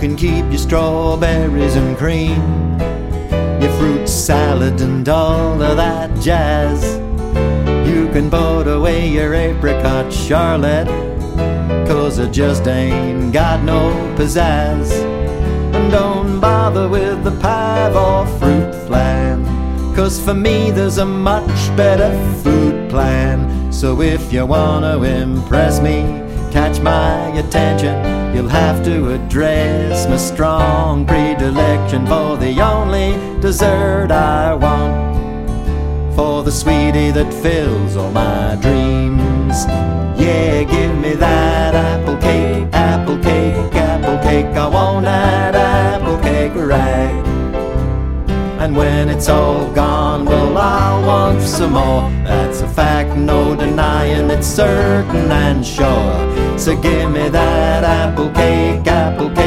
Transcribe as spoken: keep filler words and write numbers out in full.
can keep your strawberries and cream, your fruit salad and all of that jazz. You can put away your apricot Charlotte, 'cause it just ain't got no pizzazz. And don't bother with the pie or fruit flan, 'cause for me there's a much better food plan. So if you wanna impress me, catch my attention, you'll have to address my strong predilection for the only dessert I want, for the sweetie that fills all my dreams. Yeah, give me that apple cake, apple cake, apple cake. I want that apple cake right. And when it's all gone, well, I'll want some more. That's a fact, no denying, it's certain and sure. So give me that apple cake, apple cake.